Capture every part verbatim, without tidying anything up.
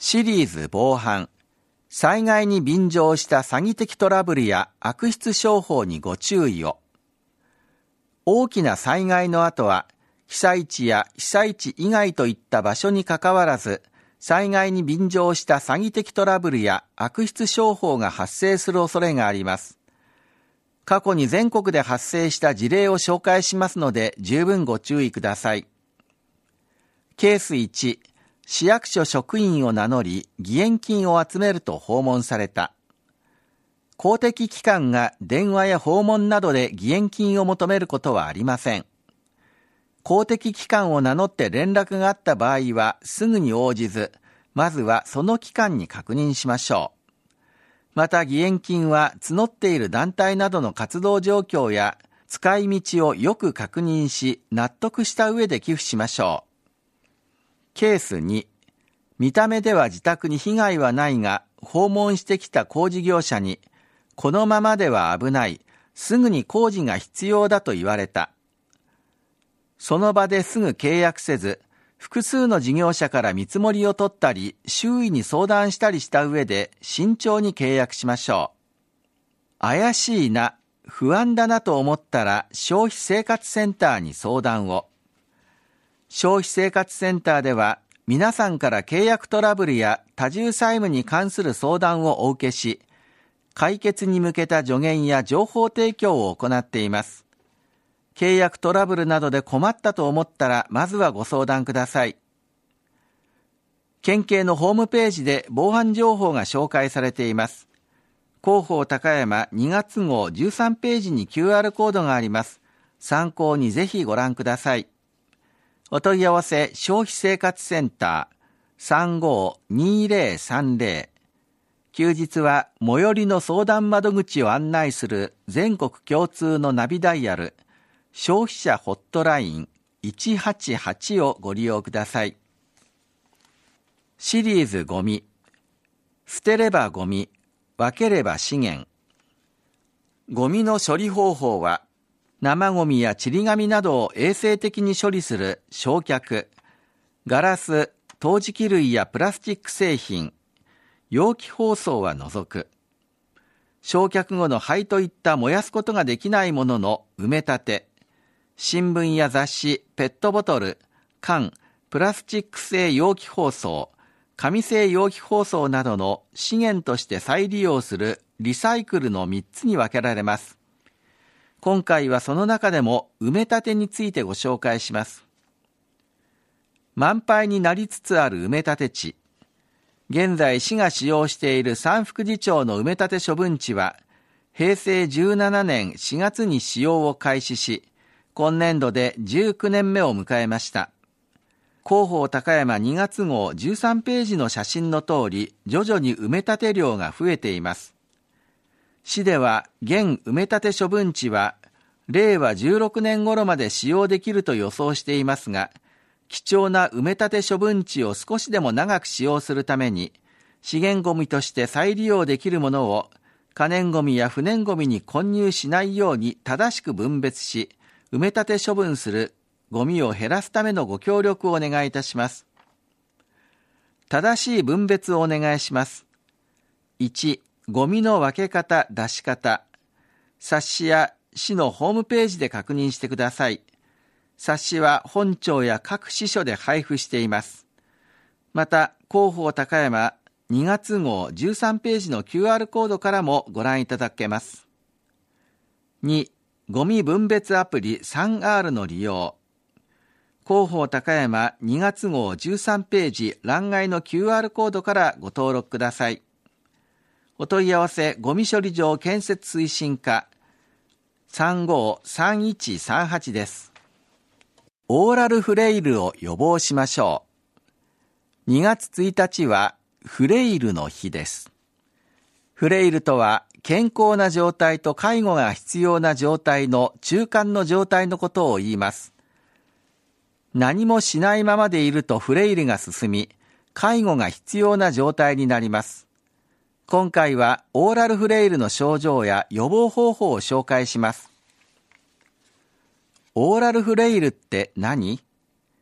シリーズ防犯、災害に便乗した詐欺的トラブルや悪質商法にご注意を。大きな災害の後は、被災地や被災地以外といった場所にかかわらず、災害に便乗した詐欺的トラブルや悪質商法が発生する恐れがあります。過去に全国で発生した事例を紹介しますので十分ご注意ください。ケースいち、市役所職員を名乗り義援金を集めると訪問された。公的機関が電話や訪問などで義援金を求めることはありません。公的機関を名乗って連絡があった場合はすぐに応じず、まずはその機関に確認しましょう。また義援金は募っている団体などの活動状況や使い道をよく確認し納得した上で寄付しましょう。ケースに、見た目では自宅に被害はないが訪問してきた工事業者にこのままでは危ない、すぐに工事が必要だと言われた。その場ですぐ契約せず、複数の事業者から見積もりを取ったり、周囲に相談したりした上で慎重に契約しましょう。怪しいな、不安だなと思ったら消費生活センターに相談を。消費生活センターでは、皆さんから契約トラブルや多重債務に関する相談をお受けし、解決に向けた助言や情報提供を行っています。契約トラブルなどで困ったと思ったら、まずはご相談ください。県警のホームページで防犯情報が紹介されています。広報高山にがつ号じゅうさんページに キューアール コードがあります。参考にぜひご覧ください。お問い合わせ消費生活センター さんごーにーぜろさんぜろ。休日は最寄りの相談窓口を案内する全国共通のナビダイヤル消費者ホットラインいちはちはちをご利用ください。シリーズゴミ、捨てればゴミ、分ければ資源。ゴミの処理方法は、生ゴミやちり紙などを衛生的に処理する焼却、ガラス、陶磁器類やプラスチック製品、容器包装は除く。焼却後の灰といった燃やすことができないものの埋め立て、新聞や雑誌、ペットボトル、缶、プラスチック製容器包装、紙製容器包装などの資源として再利用するリサイクルのみっつに分けられます。今回はその中でも埋め立てについてご紹介します。満杯になりつつある埋め立て地。現在市が使用している三福寺町の埋め立て処分地は、へいせいじゅうななねんしがつに使用を開始し、今年度でじゅうきゅうねんめを迎えました。広報高山にがつ号じゅうさんページの写真の通り、徐々に埋め立て量が増えています。市では現埋め立て処分地は、れいわじゅうろくねん頃まで使用できると予想していますが、貴重な埋め立て処分地を少しでも長く使用するために、資源ゴミとして再利用できるものを、可燃ゴミや不燃ゴミに混入しないように正しく分別し、埋め立て処分するゴミを減らすためのご協力をお願いいたします。正しい分別をお願いします。いち、ゴミの分け方、出し方。冊子や市のホームページで確認してください。冊子は本庁や各支所で配布しています。また、広報高山にがつ号じゅうさんページの キューアール コードからもご覧いただけます。に、ゴミ分別アプリ スリーアール の利用。広報高山にがつ号じゅうさんページ欄外の キューアール コードからご登録ください。お問い合わせゴミ処理場建設推進課 さんごーさんいちさんはち です。オーラルフレイルを予防しましょう。にがつついたちはフレイルの日です。フレイルとは健康な状態と介護が必要な状態の中間の状態のことを言います。何もしないままでいるとフレイルが進み、介護が必要な状態になります。今回はオーラルフレイルの症状や予防方法を紹介します。オーラルフレイルって何？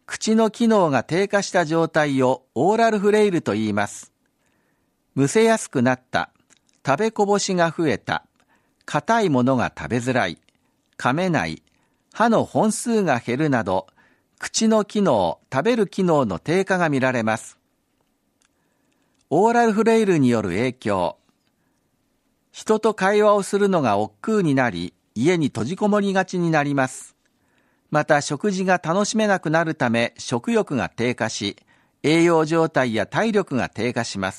口の機能が低下した状態をオーラルフレイルと言います。むせやすくなった、食べこぼしが増えた、硬いものが食べづらい、噛めない、歯の本数が減るなど、口の機能、食べる機能の低下が見られます。オーラルフレイルによる影響。人と会話をするのが億劫になり、家に閉じこもりがちになります。また食事が楽しめなくなるため食欲が低下し、栄養状態や体力が低下します。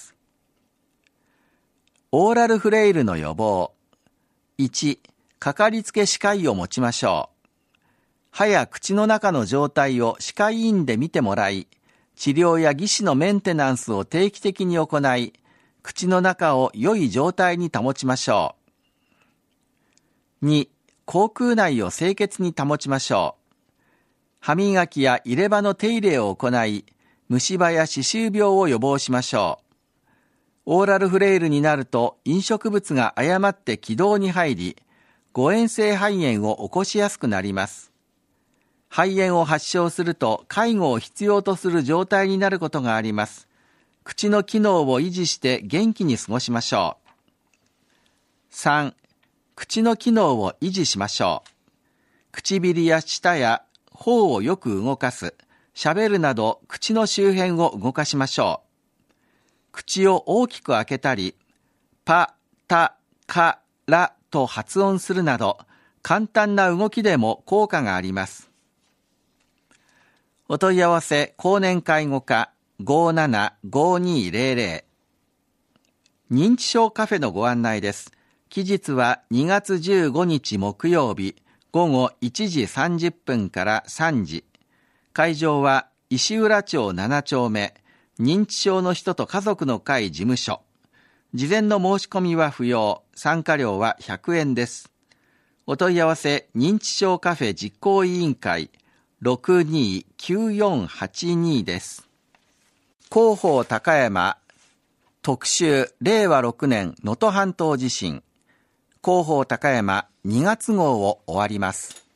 オーラルフレイルの予防。いち、かかりつけ歯科医を持ちましょう。歯や口の中の状態を歯科医院で見てもらい、治療や義歯のメンテナンスを定期的に行い、口の中を良い状態に保ちましょう。に、口腔内を清潔に保ちましょう。歯磨きや入れ歯の手入れを行い、虫歯や歯周病を予防しましょう。オーラルフレイルになると飲食物が誤って気道に入り、誤嚥性肺炎を起こしやすくなります。肺炎を発症すると介護を必要とする状態になることがあります。口の機能を維持して元気に過ごしましょう。さん、口の機能を維持しましょう。唇や舌や頬をよく動かす、喋るなど口の周辺を動かしましょう。口を大きく開けたり、パ、タ、カ、ラと発音するなど、簡単な動きでも効果があります。お問い合わせ、公認介護課 ごーななごーにーぜろぜろ。認知症カフェのご案内です。期日はにがつじゅうごにち木曜日、午後いちじさんじゅっぷんからさんじ。会場は石浦町ななちょうめ、認知症の人と家族の会事務所。事前の申し込みは不要、参加料はひゃくえんです。お問い合わせ、認知症カフェ実行委員会 ろくにーきゅうよんはちに です。広報高山特集れいわろくねん能登半島地震。広報高山にがつ号を終わります。